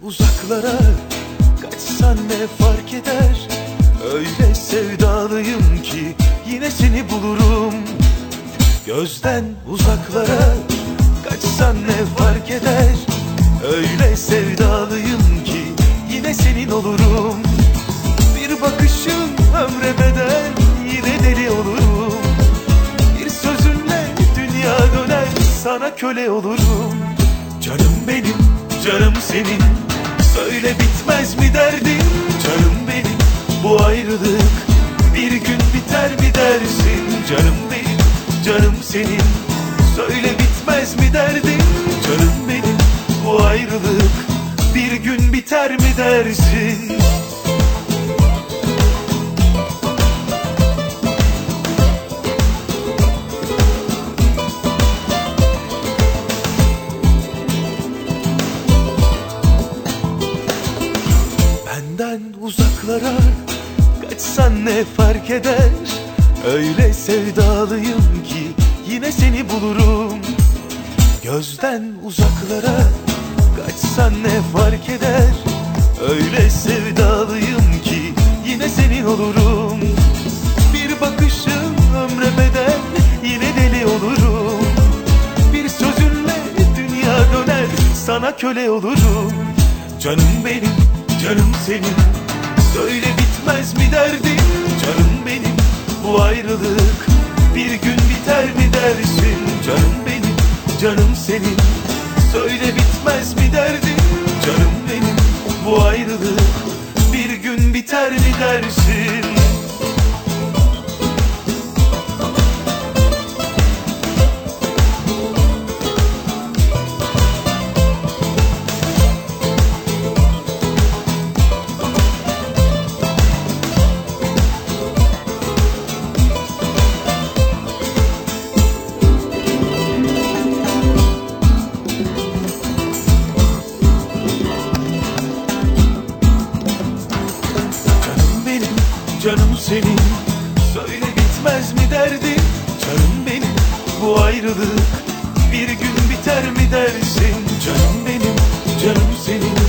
uzaklara kaçsan ne fark eder? Öyle sevdalıyım ki yine seni bulurum. Gözden uzaklara kaçsan ne fark eder? Öyle sevdalıyım ki yine senin olurum. Bir bakışın ömre bedel, yine deli olurum. Bir sözünle dünya döner, sana köle olurum. Canım benim, canım senin, söyle bitmez mi derdin? Canım benim, bu ayrılık bir gün biter mi dersin? Canım benim, canım senin, söyle bitmez mi derdin? Canım benim, bu ayrılık bir gün biter mi dersin? Benden uzaklara kaçsan ne fark eder? Öyle sevdalıyım ki yine seni bulurum. Gözden uzaklara kaçsan ne fark eder? Öyle sevdalıyım ki yine senin olurum. Bir bakışın ömre bedel, yine deli olurum. Bir sözünle dünya döner, sana köle olurum. Canım benim, canım senin, söyle bitmez mi derdin? Canım benim, bu ayrılık bir gün biter mi dersin? Canım benim, canım senin, söyle bitmez mi derdin? Canım benim, bu ayrılık bir gün biter mi dersin? Canım senin, söyle bitmez mi derdin? Canım benim, bu ayrılık bir gün biter mi dersin? Canım benim, canım senin,